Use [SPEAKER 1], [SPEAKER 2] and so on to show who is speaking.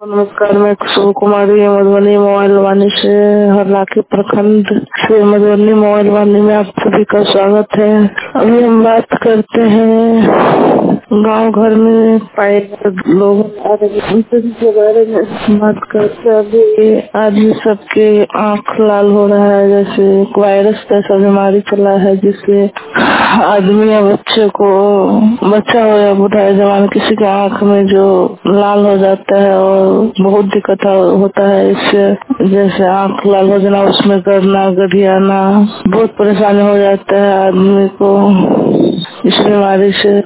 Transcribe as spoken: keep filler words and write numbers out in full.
[SPEAKER 1] नमस्कार, मैं कुसुम कुमारी मधुबनी मोबाइल वाणी से हरलाखी प्रखंड से मधुबनी मोबाइल वाणी में आप सभी का स्वागत है। अभी हम बात करते हैं गांव घर में पाए लोगों के बारे में बात करते हैं। अभी आदमी सबके आँख लाल हो रहा है, जैसे वायरस जैसा बीमारी चला है, जिससे आदमी या बच्चे को बच्चा हो या बूढ़ा या जवान किसी के आँख में जो लाल हो जाता है और बहुत दिक्कत होता है। इससे जैसे आँख लाल हो जाना, उसमें गड़ना गठियाना बहुत परेशानी हो जाता है आदमी को इस बीमारी से।